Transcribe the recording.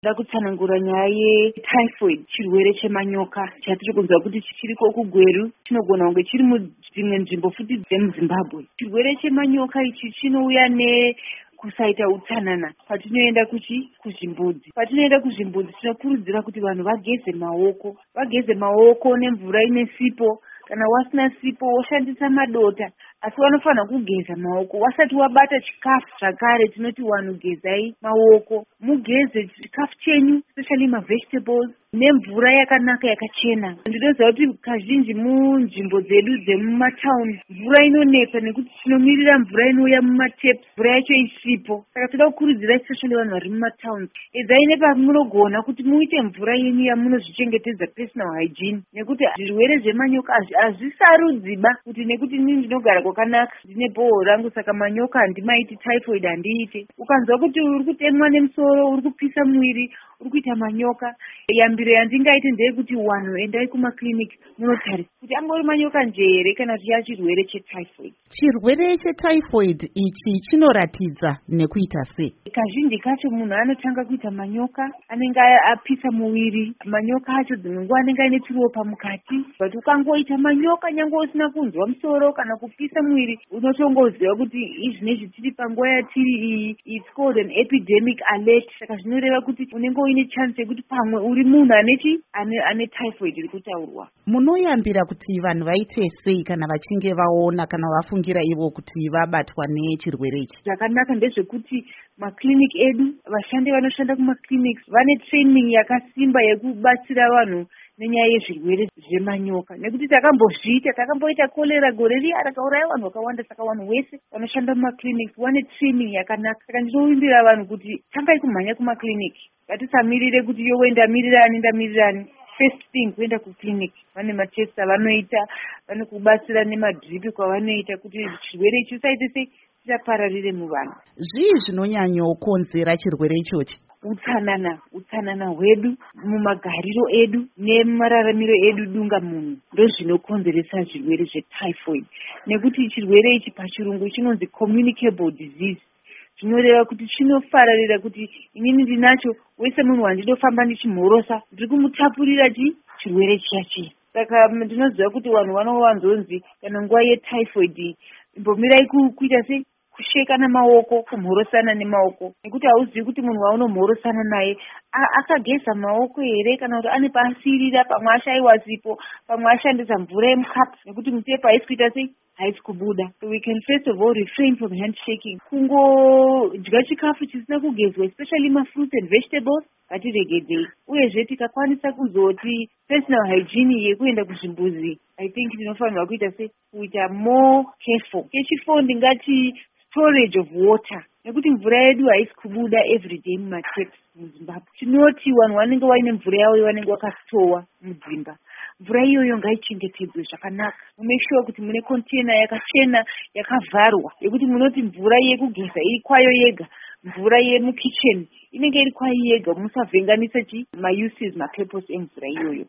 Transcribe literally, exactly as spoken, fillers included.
Ndakutsanangura nyaya yetyphoid, chirwere chemanyoka chatiri kunzwa kuti chiriko kuGweru, chinogona kunge chiri mudzimwe nzvimbo futi dzemuZimbabwe. Chirwere chemanyoka ichi chinouya ne kusaita utsanana patinoenda kuchi kuzvimbudzi. Patinoenda kuzvimbudzi tinokurudzira kuti vanhu vageze maoko, vageze maoko nemvura ine sipo. Kana wasina sipo woshandisa madota, asi wanofanira kugeza maoko wasati wabata chikafu. Zvakare tinoti wanhu gezai maoko, mugeze chikafu chenyu, especially mavegetables, nemvura yakanaka yakachena. Ndinoziva kuti kazhinji munzvimbo dzedu dzemumataundi mvura inonetsa nekuti tinomirira mvura inouya mumatepi, mvura yacho isipo. Saka toda kukurudzira especially vanhu vari mumataundi, edzai nepamunogona kuti muite mvura yenyu yamunozvichengetedza, personal hygiene, nekuti zvirwere zvemanyoka hazvisarudziba kuti nekuti ini ndinogara kwakanaka ndine bhoho rangu saka manyoka handimaiti, typhoid handiite. Ukanzwa kuti uri kutemwa nemusoro, uri kupisa mwiri, uri kuita manyoka, yambiro yandingaite ndeyekuti wanhu endai kumakliniki munotarisa kuti angori manyoka njere kana kuti chirwere chetyphoid. Chirwere chetyphoid ichi chinoratidza nekuita sei? Kazhinji kacho munhu anotanga kuita manyoka, anenge apisa muviri. Manyoka acho dzimwe nguva anenge aine chiropa mukati, but ukangoita manyoka nyange usina kunzwa musoro kana kupisa mwiri, unotongoziva kuti izvinezvi tiri panguva yatiri iyi, it's called an epidemic alert. Saka zvinoreva kuti unenge uine chance yekuti pamwe uri munhu anechi ane, ane typhoid iri kutaurwa. Munoyambira kuti vanhu vaite sei kana vachinge vaona kana vafungira ivo kuti vabatwa nechirwere ichi? Zvakanaka ndezvekuti makliniki edu, vashandi vanoshanda kumakliniki vane training yakasimba yekubatsira vanhu nenyaya yezvirwere zvemanyoka, nekuti takambozviita, takamboita kolera gore riya rakauraya vanhu vakawanda. Saka vanhu vese vanoshanda mumakliniki vane training yakanaka. Saka ndinovimbira vanhu kuti tangai kumhanya kumakliniki, ngatisamirire kuti yowe ndamirirani ndamirirani. First thing kuenda kukliniki, vane matest avanoita, vanokubatsira nemadripi kwavanoita kuti chirwere ichi chisaite sei chisapararire muvanhu. Zvii zvinonyanyokonzera chirwere ichochi? Utsanana, utsanana hwedu mumagariro edu nemararamiro edu dunga munhu ndozvinokonzeresa zvirwere zvetyphoid, nekuti chirwere ichi pachirungu chinonzi communicable disease. Zvinoreva kuti chinofararira kuti inini ndinacho, wese munhu wandinofamba ndichimhorosa ndiri kumutapurira chi chirwere chiya chiya. Saka ndinoziva kuti vanhu vanovanzonzi kana nguva yetyphoid imbomirai kuita sei kusheka namaoko, kumhorosana nemaoko, nekuti hauzivi kuti munhu waunomhorosana naye akageza maoko here kana kuti ane paasirira, pamwe ashayiwa sipo, pamwe ashandisa mvura yemukapu, nekuti mutepa haisi kuita sei haisi kubuda. So we can first of all refrain from handshaking. Kungodya chikafu chisina kugezwa, especially mafruits and vegetables, ngatiregedzei. Uyezve tikakwanisa kuzoti personal hygiene yekuenda kuzvimbuzi, I think tinofanirwa kuita sei kuita more careful. Kechifo ndingati storage of water, nekuti mvura yedu haisi kubuda everyday mumatepi muZimbabwe. Tinoti vanhu vanenge vaine mvura yavo vanenge vakasitowa mudzimba. Mvura iyoyo ngaichengetedzwe zvakanaka. Make sure kuti mune container yakachena yakavharwa, yekuti munoti mvura yekugeza iri kwayo yega, mvura yemukicheni inenge iri kwayo yega, musavhenganisa chi ma uses, ma purpose emvura iyoyo.